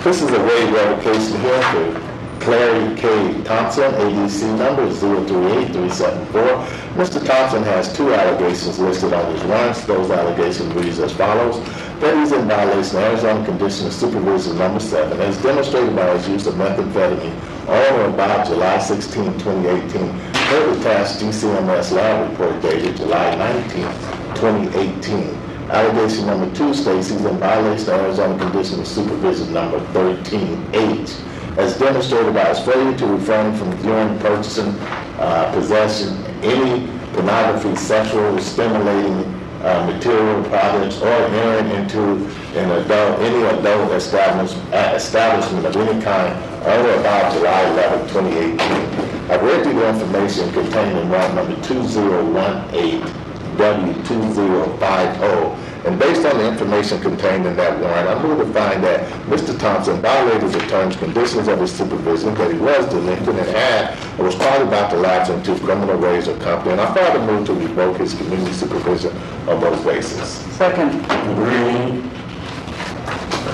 This is a waive revocation hearing for Clary K. Thompson, ADC number 038374. Mr. Thompson has two allegations listed on his warrants. Those allegations read as follows: that he's in violation of Arizona Condition of Supervision number 7, as demonstrated by his use of methamphetamine on or about July 16, 2018, per the attached GCMS lab report dated July 19, 2018. Allegation number 2 states he's in violation of Arizona Condition of Supervision number 13H, as demonstrated by his failure to refrain from viewing, purchasing, possession, any pornography, sexual, stimulating material products, or entering into any adult establishment of any kind on or about July 11, 2018. I've read through the information contained in warrant number 2018W2050, and based on the information contained in that warrant, I move to find that Mr. Thompson violated the terms, conditions of his supervision, that he was delinquent and was probably about to lapse into criminal ways or company, and I further move to revoke his community supervision on those bases. Second. Green.